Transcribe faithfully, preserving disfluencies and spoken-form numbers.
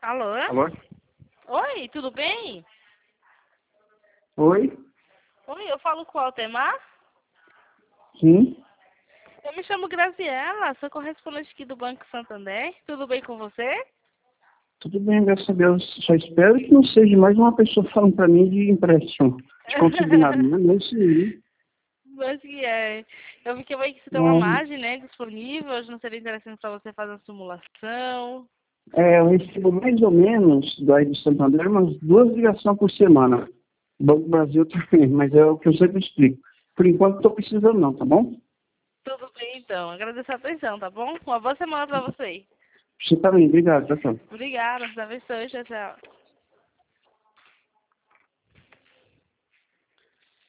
Alô? Alô? Oi, tudo bem? Oi? Oi, eu falo com o Altemar? Sim? Eu me chamo Graziela, sou correspondente aqui do Banco Santander. Tudo bem com você? Tudo bem, graças a Deus. Só espero que não seja mais uma pessoa falando para mim de empréstimo, de consignado. Não é nem isso aí. Mas que é. Eu vi que vai que você tem uma Não. margem, né, disponível. Hoje não seria interessante para você fazer uma simulação. É, eu recebo mais ou menos daí do Santander umas duas ligações por semana. Banco do Brasil também, mas é o que eu sempre explico. Por enquanto, estou precisando não, tá bom? Tudo bem, então. Agradeço a atenção, tá bom? Uma boa semana para você. Você também, obrigado, tchau, tchau. Obrigada, Deus abençoe, tchau, tchau.